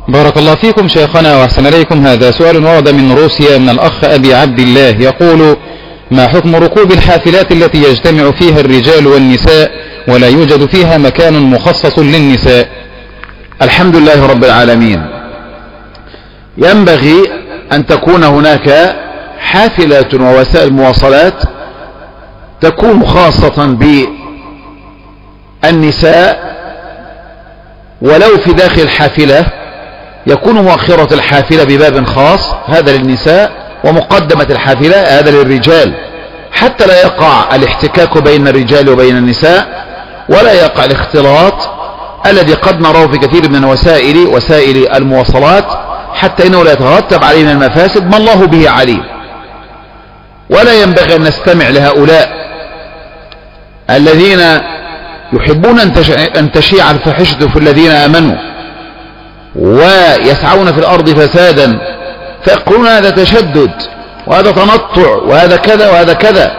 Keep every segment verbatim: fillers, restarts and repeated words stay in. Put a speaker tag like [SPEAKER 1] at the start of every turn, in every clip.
[SPEAKER 1] بارك الله فيكم شيخنا وأحسن إليكم. هذا سؤال ورد من روسيا من الأخ أبي عبد الله يقول: ما حكم ركوب الحافلات التي يجتمع فيها الرجال والنساء ولا يوجد فيها مكان مخصص للنساء؟
[SPEAKER 2] الحمد لله رب العالمين. ينبغي أن تكون هناك حافلات ووسائل مواصلات تكون خاصة بالنساء، ولو في داخل الحافلة يكون مؤخرة الحافلة بباب خاص هذا للنساء، ومقدمة الحافلة هذا للرجال، حتى لا يقع الاحتكاك بين الرجال وبين النساء، ولا يقع الاختلاط الذي قد نراه في كثير من وسائل وسائل المواصلات، حتى إنه لا يترتب علينا المفاسد ما الله به عليم. ولا ينبغي أن نستمع لهؤلاء الذين يحبون أن تشيع الفاحشة في الذين آمنوا ويسعون في الأرض فسادا، فيقولون هذا تشدد وهذا تنطع وهذا كذا وهذا كذا،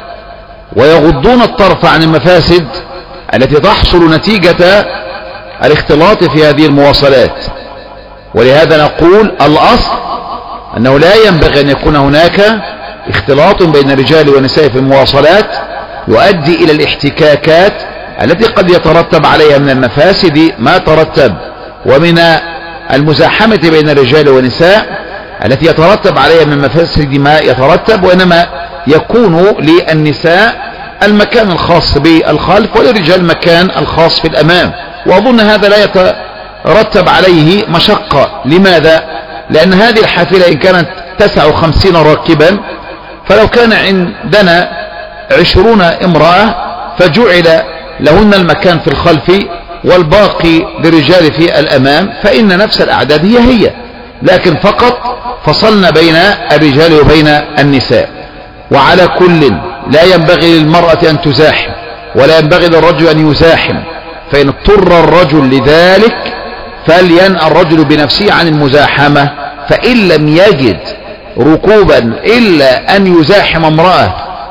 [SPEAKER 2] ويغضون الطرف عن المفاسد التي تحصل نتيجة الاختلاط في هذه المواصلات. ولهذا نقول الأصل أنه لا ينبغي أن يكون هناك اختلاط بين الرجال والنساء في المواصلات يؤدي إلى الاحتكاكات التي قد يترتب عليها من المفاسد ما ترتب، ومن المزاحمة بين الرجال والنساء التي يترتب عليها من المفاسد ما يترتب، وإنما يكون للنساء المكان الخاص بالخلف وللرجال المكان الخاص في الأمام. وأظن هذا لا يترتب عليه مشقة. لماذا؟ لأن هذه الحافلة إن كانت تسع خمسين راكبا، فلو كان عندنا عشرون امرأة فجعل لهن المكان في الخلف والباقي للرجال في الأمام، فإن نفس الأعداد هي هي، لكن فقط فصلنا بين الرجال وبين النساء. وعلى كل لا ينبغي للمرأة أن تزاحم ولا ينبغي للرجل أن يزاحم، فإن اضطر الرجل لذلك فلينأى الرجل بنفسه عن المزاحمة، فإن لم يجد ركوبا إلا أن يزاحم امرأة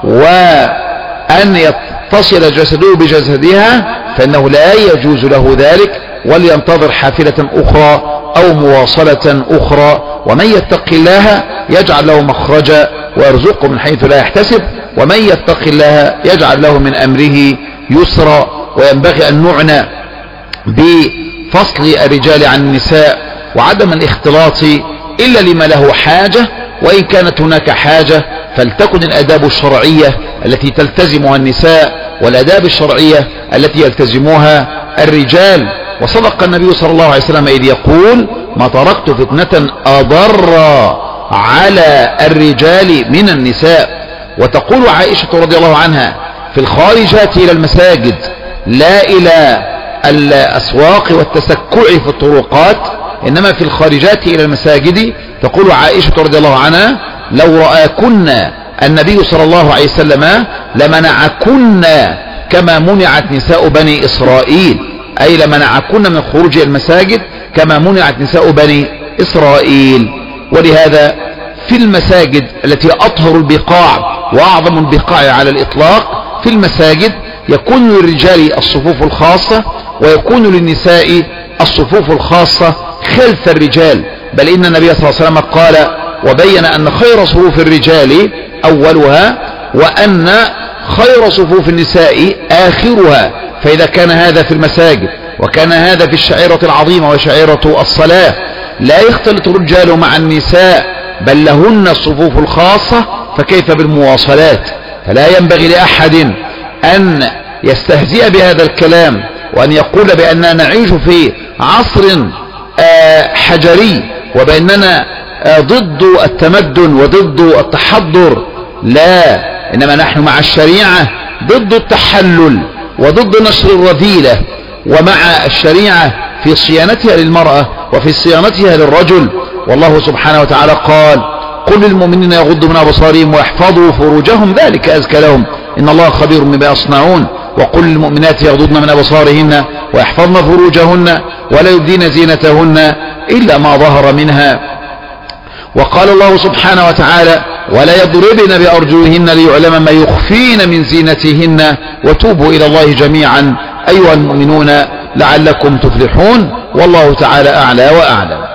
[SPEAKER 2] وأن يتصل جسده بجسدها فإنه لا يجوز له ذلك، ولينتظر حافلة أخرى أو مواصلة أخرى. ومن يتق الله يجعل له مخرجا ويرزقه من حيث لا يحتسب، ومن يتق الله يجعل له من أمره يسرا. وينبغي أن نعنى بفصل الرجال عن النساء وعدم الاختلاط إلا لما له حاجة، وإن كانت هناك حاجة فلتكن الآداب الشرعية التي تلتزمها النساء والآداب الشرعية التي يلتزمها الرجال. وصدق النبي صلى الله عليه وسلم إذ يقول: ما تركت فتنة أضر على الرجال من النساء. وتقول عائشة رضي الله عنها: في الخارجات إلى المساجد لا إلى الأسواق والتسكع في الطرقات، إنما في الخارجات إلى المساجد. تقول عائشة رضي الله عنها: لو رآكن النبي صلى الله عليه وسلم لمنعكن كما منعت نساء بني إسرائيل، أي لمنعكن من خروج المساجد كما منعت نساء بني إسرائيل. ولهذا في المساجد التي أطهر البقاع وأعظم البقاع على الإطلاق في المساجد يكون للرجال الصفوف الخاصة ويكون للنساء الصفوف الخاصة خلف الرجال. بل إن النبي صلى الله عليه وسلم قال وبين أن خير صفوف الرجال أولها وأن خير صفوف النساء آخرها. فإذا كان هذا في المساجد وكان هذا في الشعيرة العظيمة وشعيرة الصلاة لا يختلط الرجال مع النساء بل لهن الصفوف الخاصة، فكيف بالمواصلات؟ فلا ينبغي لأحد أن يستهزئ بهذا الكلام وأن يقول بأننا نعيش في عصر حجري وبأننا ضد التمدن وضد التحضر. لا، إنما نحن مع الشريعة ضد التحلل وضد نشر الرذيلة، ومع الشريعة في صيانتها للمرأة وفي صيانتها للرجل. والله سبحانه وتعالى قال: قل للمؤمنين يغضوا من أبصارهم ويحفظوا فروجهم ذلك أزكى لهم إن الله خبير بما يصنعون. وقل للمؤمنات يغضضن من أبصارهن ويحفظن فروجهن ولا يبدين زينتهن إلا ما ظهر منها. وقال الله سبحانه وتعالى: ولا يضربن بأرجلهن ليعلم ما يخفين من زينتهن وتوبوا إلى الله جميعا أيها المؤمنون لعلكم تفلحون. والله تعالى أعلى وأعلم.